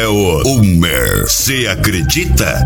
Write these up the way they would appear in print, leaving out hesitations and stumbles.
o Hummer. Cê acredita?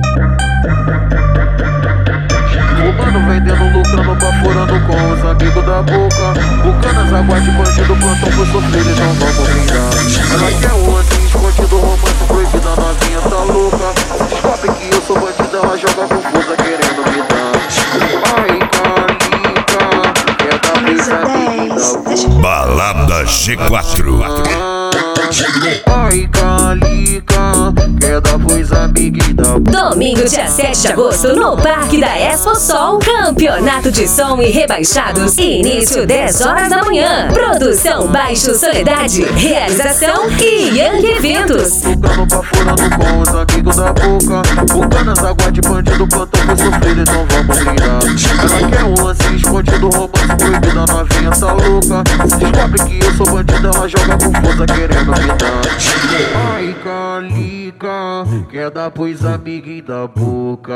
O mano vendendo, lucrando, baforando com os amigos da boca. Bucanas, aguarde, bandido, plantão, foi sofrer, então vamos brindar. Ela quer o antes, escondido, romance proibido, a novinha tá louca. Descobre que eu sou bandido, ela joga confusa, querendo me dar. Ai, calica, quer dar brisa da Balada G4. Ai, calica, quer dar pois amiguinha. Domingo, dia 7 de agosto, no Parque da Expo Sol, campeonato de som e rebaixados. Início 10 horas da manhã. Produção Baixo Soledade. Realização Yang Eventos. Bucano, baforando com os amigos da boca. Bucanas, aguarde, bandido, plantão, foi sofrer, então vamos brindar. Ela quer um lance escondido, romance proibido, a novinha tá louca. Descobre que eu sou bandido, ela joga confusa, querendo me dar. Ai, calica, quer dar pois amiguinho da boca.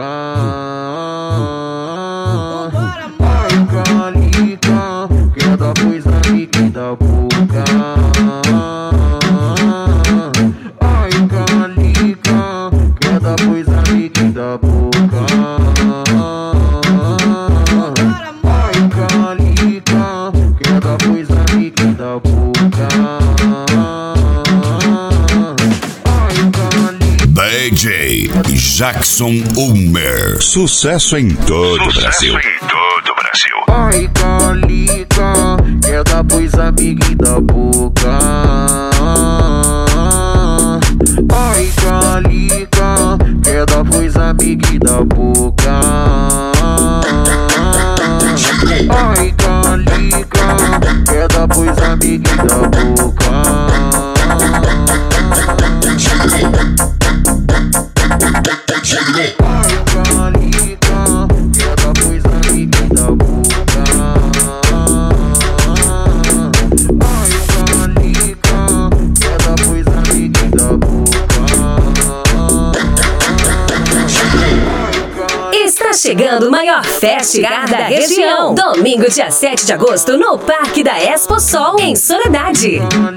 Ai, calica, quer dar pois amiguinho da boca. Ai, calica, quer dar pois amiguinho da boca. Ai, calica, quer dar pois amiguinho da boca. DJ Jackson Hummer. Sucesso em todo o Brasil. Ai, calica, quer dar pois amiguinho da boca. Ai, calica, quer dar pois amiguinho da boca. Ai, calica, quer dar pois amiguinho da boca. Ai, calica, quer dar pois amiguinho da boca. Ai, calica, quer dar pois amiguinho da boca. Está chegando o maior festival da região. Domingo, dia 7 de agosto, no Parque da Expo Sol, em Soledade.